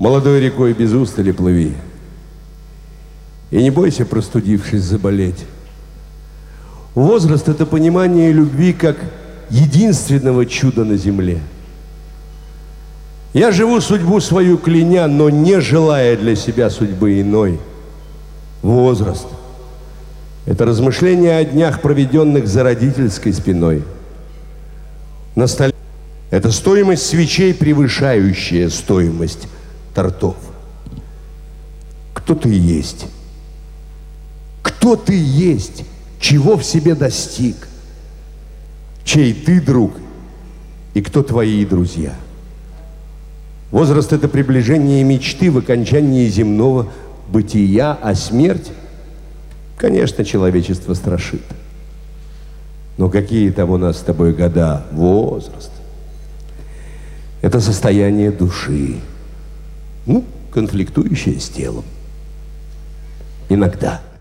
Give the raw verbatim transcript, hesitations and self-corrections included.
Молодой рекой без устали плыви. И не бойся, простудившись, заболеть. Возраст — это понимание любви как единственного чуда на земле. Я живу судьбу свою кляня, но не желая для себя судьбы иной. Возраст — это размышление о днях, проведенных за родительской спиной. На столе — это стоимость свечей, превышающая стоимость тортов. Кто ты есть? Кто ты есть? Чего в себе достиг? Чей ты друг и кто твои друзья? Возраст — это приближение мечты в окончании земного бытия, а смерть, конечно, человечество страшит. Но какие там у нас с тобой года? Возраст — это состояние души, ну, конфликтующее с телом. Иногда.